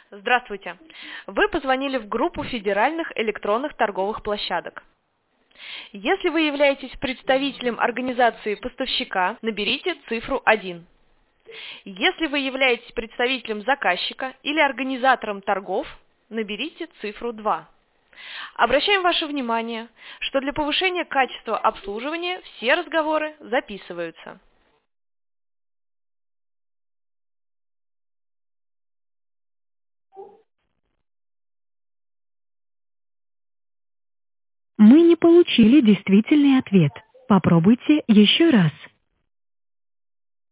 Здравствуйте. Вы позвонили в группу федеральных электронных торговых площадок. Если вы являетесь представителем организации поставщика, наберите цифру 1. Если вы являетесь представителем заказчика или организатором торгов, наберите цифру 2. Обращаем ваше внимание, что для повышения качества обслуживания все разговоры записываются. Мы не получили действительный ответ. Попробуйте еще раз.